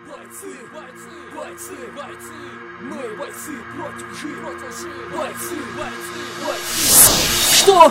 Бойцы, бойцы, бойцы, мы бойцы против лжи, бойцы, бойцы. Что?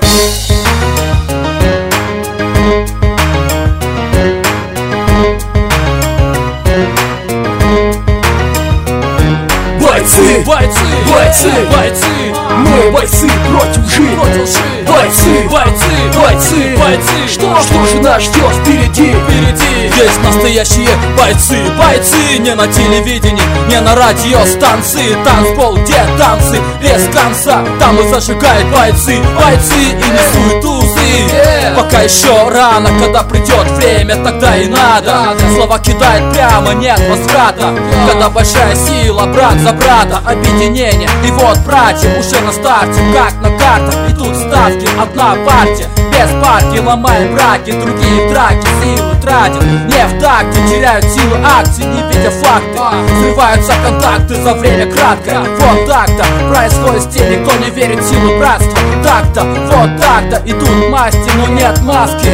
Бойцы, бойцы, бойцы, бойцы, мы бойцы против лжи, бойцы, бойцы, бойцы, бойцы. Что же нас ждет впереди? Есть настоящие бойцы, бойцы. Не на телевидении, не на радиостанции. Танцпол, где танцы, без конца. Там и зажигают бойцы, бойцы и несут узы. Пока еще рано, когда придет время, тогда и надо. Слова кидает прямо, нет возврата. Когда большая сила, брат за брата, объединение. И вот братья уже на старте, как на картах. И тут ставки, одна партия. Без парки ломаем браки, другие в драке силы тратят. Не в такте, теряют силы акции, не видя факты. Взрываются контакты за время краткое. Вот так-то происходит с теми, кто не верит в силу братства. Так-то, вот так-то идут масти, но нет маски.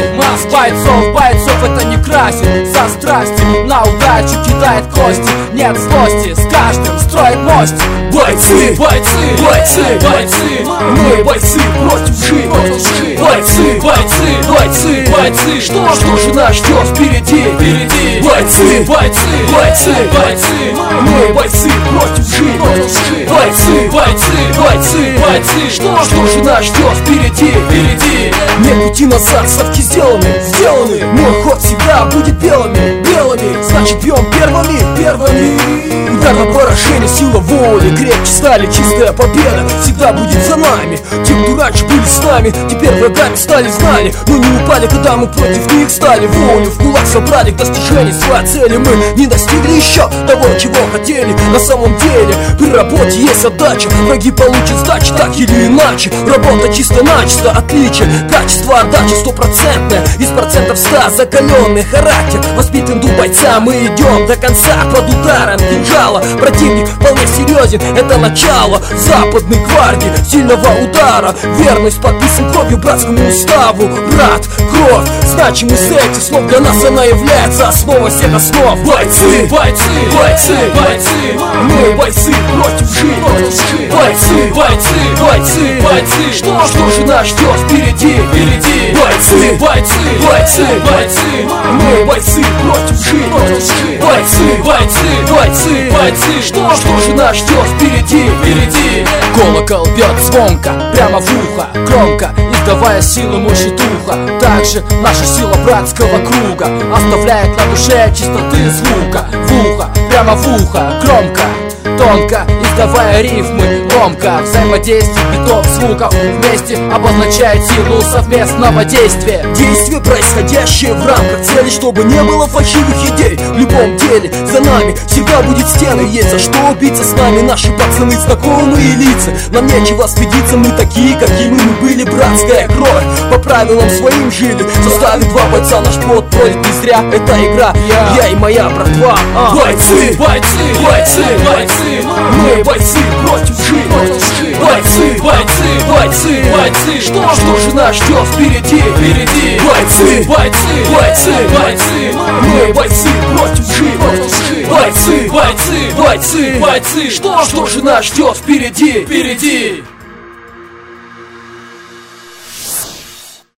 Бойцов это не красит. За страсти на удачу кидает кости. Нет злости, с каждым строит мостик. Бойцы, бойцы, бойцы, бойцы, мы бойцы против лжи, бойцы, бойцы, бойцы, бойцы. Что же нас ждет впереди? Бойцы, бойцы, бойцы, бойцы, мы бойцы против лжи, бойцы, бойцы, бойцы, бойцы. Что же нас ждет впереди? Нет пути назад, ставки сделаны. Мой ход всегда будет белыми. Значит бьем первыми. Удар на поражение, сила воли. Крепче стали, чистая победа всегда будет за нами. Те, кто раньше были с нами, теперь врагами стали знали. Но не упали, когда мы против них стали. Волю в кулак собрали к достижению своей цели. Мы не достигли еще того, чего хотели. На самом деле при работе есть отдача. Враги получат сдачи так или иначе. Работа чисто-начисто, отличие. Качество отдачи стопроцентное. Из процентов 100 закаленный характер. Воспитан дух бойца, мы идем до конца. Под ударом кинжала противник вполне серьезен. Это начало западной гвардии, сильного удара. Верность подписан кровью братскому уставу. Брат, кровь, значимый с этих слов. Для нас она является основой всех основ. Бойцы, бойцы, бойцы, бойцы, мы бойцы против лжи, бойцы, бойцы, бойцы, бойцы. Что же нас ждет впереди? Бойцы, бойцы, бойцы, бойцы, мы бойцы против лжи, бойцы, бойцы, бойцы, бойцы. Что же нас ждет впереди? Колокол бьет звонко, прямо в ухо, громко, издавая силу мощи духа. Также наша сила братского круга оставляет на душе чистоты звука. В ухо, прямо в ухо, громко, тонко, издавая рифмы, ломко. Взаимодействие битов, звуков вместе обозначает силу совместного действия. Действие, происходящее в рамках цели, чтобы не было фальшивых идей. В любом деле за нами всегда будет стена. Есть за что убиться с нами, наши пацаны, знакомые лица. Нам нечего стыдиться, мы такие, какими мы были. Братская кровь, по правилам своим жили. Составит два бойца, наш плод пройдет не зря. Это игра, я и моя братва. Бойцы, бойцы, бойцы, бойцы, мы бойцы против лжи, бойцы, бойцы, бойцы, бойцы. Что же нас ждет впереди? Бойцы, бойцы, бойцы, бойцы, мы бойцы против лжи, бойцы, бойцы, бойцы, бойцы. Что же нас ждет впереди?